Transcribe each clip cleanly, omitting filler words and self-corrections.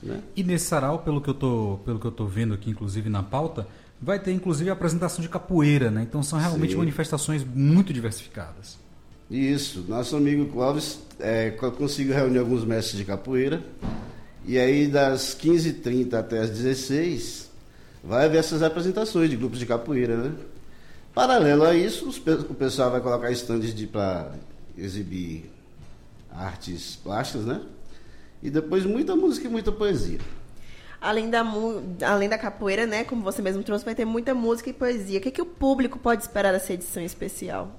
né? E nesse sarau, pelo que eu tô vendo aqui, inclusive na pauta, vai ter inclusive a apresentação de capoeira, né? Então são realmente manifestações muito diversificadas. Isso, nosso amigo Clóvis conseguiu reunir alguns mestres de capoeira, e aí das 15h30 até as 16h vai haver essas apresentações de grupos de capoeira, né? Paralelo a isso, o pessoal vai colocar estandes para exibir artes plásticas, né? E depois muita música e muita poesia. Além da capoeira, né, como você mesmo trouxe, vai ter muita música e poesia. O que o público pode esperar dessa edição especial?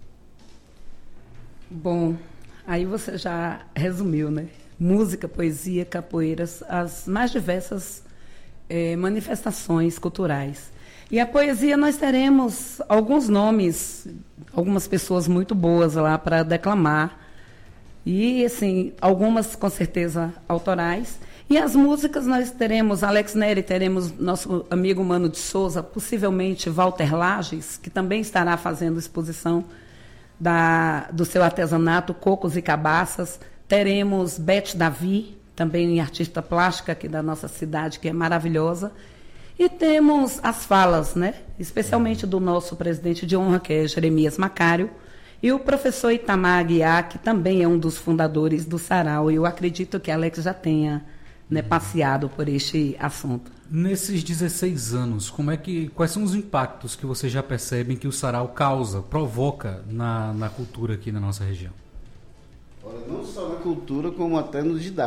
Bom, aí você já resumiu, né? Música, poesia, capoeiras, as mais diversas manifestações culturais. E a poesia nós teremos alguns nomes, algumas pessoas muito boas lá para declamar. E, assim, algumas com certeza autorais. E as músicas nós teremos Alex Neri, teremos nosso amigo Mano de Souza, possivelmente Walter Lages, que também estará fazendo exposição do seu artesanato, cocos e cabaças. Teremos Beth Davi, também artista plástica aqui da nossa cidade, que é maravilhosa. E temos as falas, né? Especialmente do nosso presidente de honra, que é Jeremias Macário, e o professor Itamar Aguiar, que também é um dos fundadores do sarau. Eu acredito que Alex já tenha, né, passeado por este assunto. Nesses 16 anos, quais são os impactos que vocês já percebem que o sarau provoca na cultura aqui na nossa região? Olha, não só na cultura, como até no didático.